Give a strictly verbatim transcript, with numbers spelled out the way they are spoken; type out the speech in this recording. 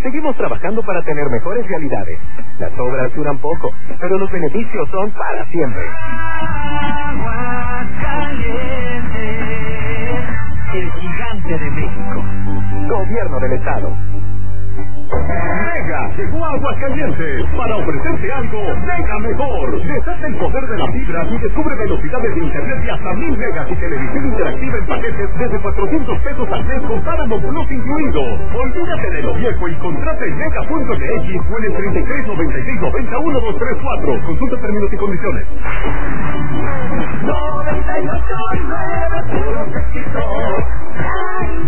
Seguimos trabajando para tener mejores realidades. Las obras duran poco, pero los beneficios son para siempre. Aguascalientes, el gigante de México. Gobierno del Estado. Mega llegó a Aguascalientes para ofrecerte algo mega mejor. Desata el poder de la fibra y descubre velocidades de internet de hasta mil megas y televisión interactiva en paquetes desde cuatrocientos pesos al mes con Paramount Plus incluido. Olvídate de lo viejo y contrata en mega punto m x o en el treinta y tres noventa y seis noventa uno dos tres cuatro. Consulta términos y condiciones. noventa y ocho nueve puros éxitos.